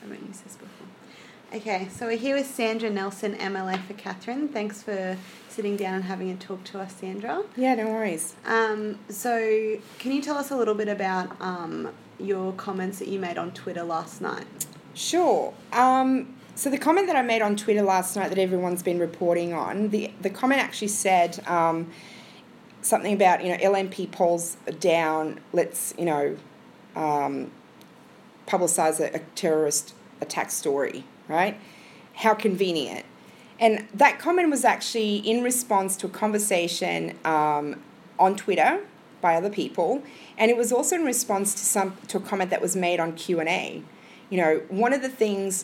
haven't used this before. Okay, so we're here with Sandra Nelson, MLA for Catherine. Thanks for sitting down and having a talk to us, Sandra. Yeah, no worries. So can you tell us a little bit about your comments that you made on Twitter last night? Sure. So the comment that I made on Twitter last night that everyone's been reporting on, the comment actually said something about, LNP polls are down, let's, publicise a terrorist attack story, right? How convenient. And that comment was actually in response to a conversation on Twitter by other people, and it was also in response to a comment that was made on Q&A. One of the things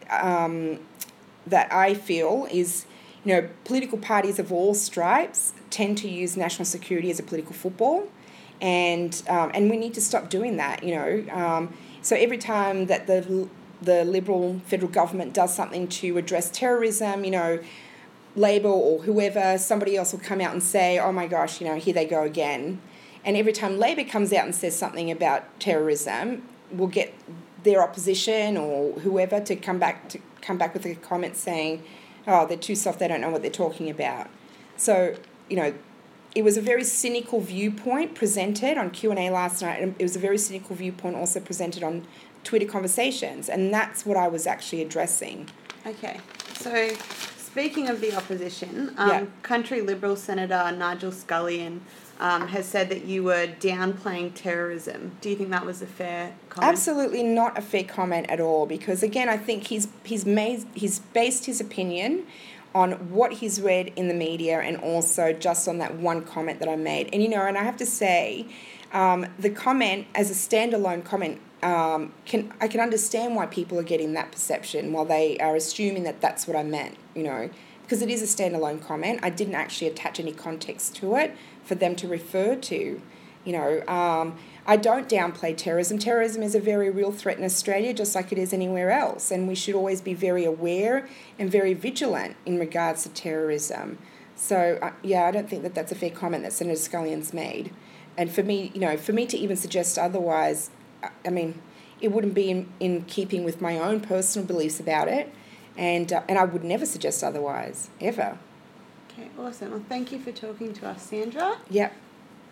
that I feel is, political parties of all stripes tend to use national security as a political football, and we need to stop doing that. So every time that the Liberal federal government does something to address terrorism, Labor or whoever, somebody else will come out and say, oh my gosh, here they go again. And every time Labor comes out and says something about terrorism, we'll get their opposition or whoever to come back with a comment saying, oh, they're too soft, they don't know what they're talking about. So, it was a very cynical viewpoint presented on Q&A last night, and it was a very cynical viewpoint also presented on Twitter conversations, and that's what I was actually addressing. Okay, so speaking of the opposition, Country Liberal Senator Nigel Scullion has said that you were downplaying terrorism. Do you think that was a fair comment? Absolutely not a fair comment at all, because again, I think he's based his opinion on what he's read in the media and also just on that one comment that I made. And and I have to say, the comment as a standalone comment, I can understand why people are getting that perception while they are assuming that that's what I meant, because it is a standalone comment. I didn't actually attach any context to it for them to refer to, I don't downplay terrorism. Terrorism is a very real threat in Australia, just like it is anywhere else, and we should always be very aware and very vigilant in regards to terrorism. So, I don't think that that's a fair comment that Senator Scullion's made. And for me, to even suggest otherwise, it wouldn't be in keeping with my own personal beliefs about it, and I would never suggest otherwise, ever. Okay, awesome. Well, thank you for talking to us, Sandra. Yep.